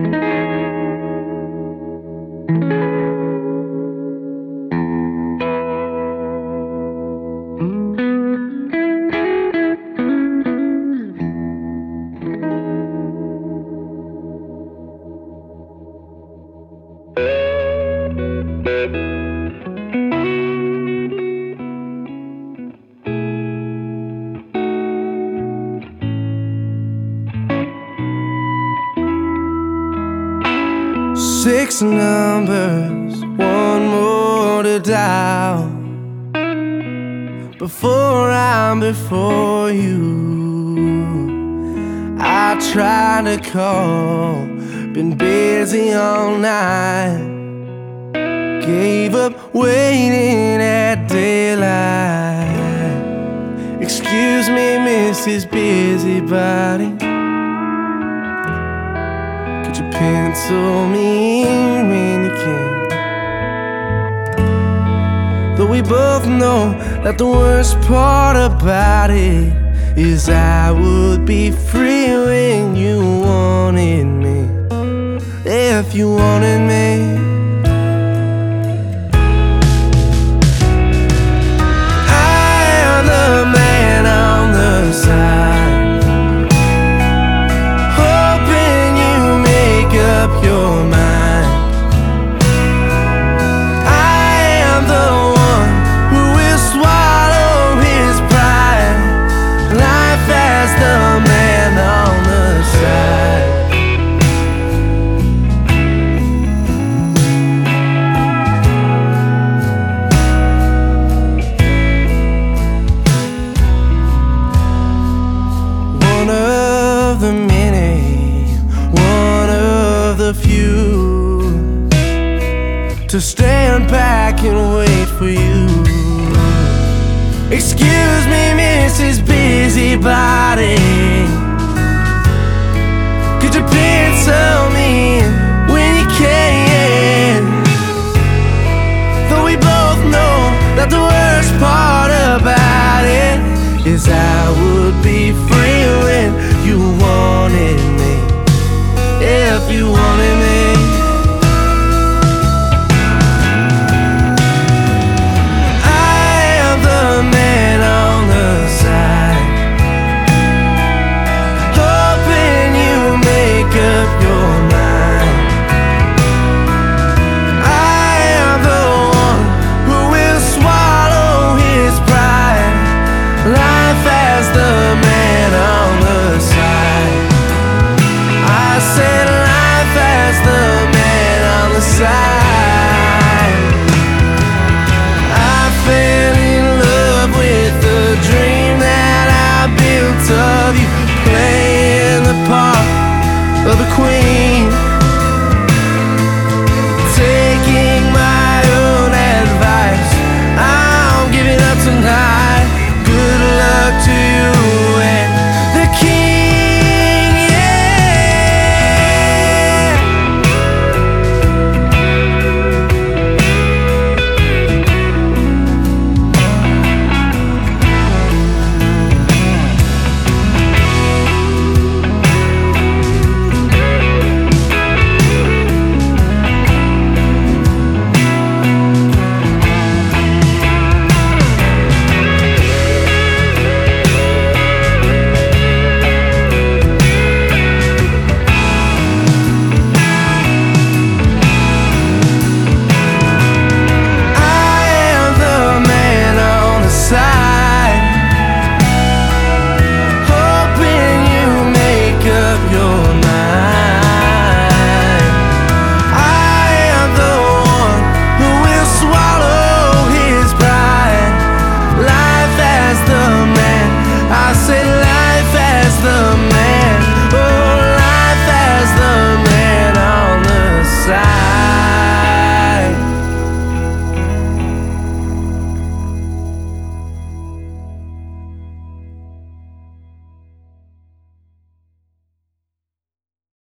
Six numbers, one more to dial before I'm before you. I tried to call, been busy all night. Gave up waiting at daylight. Excuse me, Mrs. Busybody, could you pencil me in when you can? Though we both know that the worst part about it is I would be free when you wanted me. If you wanted me, I am the man on the side, up your mind. I am the one who will swallow his pride. Life as the man on the side. One of the many, one of the few, to stand back and wait for you. Excuse me, Mrs. Busybody,